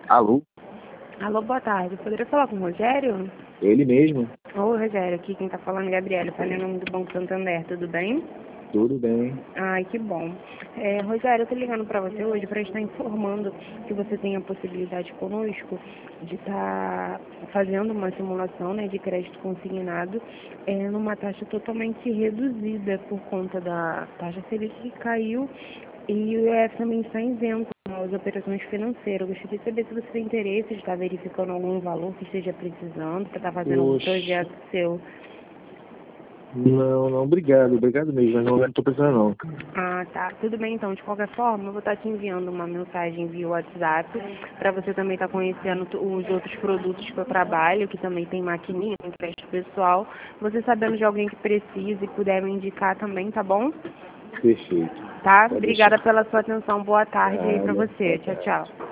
Alô? Alô, boa tarde. Poderia falar com o Rogério? Ele mesmo? Oi, Rogério. Aqui quem tá falando é Gabriela. Falei em nome do Banco Santander. Tudo bem? Tudo bem. Ai, que bom. Rogério, eu tô ligando para você hoje para estar informando que você tem a possibilidade conosco de estar fazendo uma simulação, né, de crédito consignado numa taxa totalmente reduzida por conta da taxa Selic que caiu e o EF também está isento as operações financeiras. Eu gostaria de saber se você tem interesse de estar verificando algum valor que esteja precisando para estar fazendo algum Poxa. projeto seu. Não, obrigado. Obrigado mesmo, mas não estou precisando não. Ah, tá. Tudo bem, então. De qualquer forma, eu vou estar te enviando uma mensagem via WhatsApp para você também estar conhecendo os outros produtos que eu trabalho, que também tem maquininha, tem crédito pessoal. Você sabendo de alguém que precisa e puder me indicar também, tá bom? Perfeito. Tá? Pode Obrigada deixar. pela sua atenção. Boa tarde aí para Nada. você. Boa Tchau, tarde. tchau.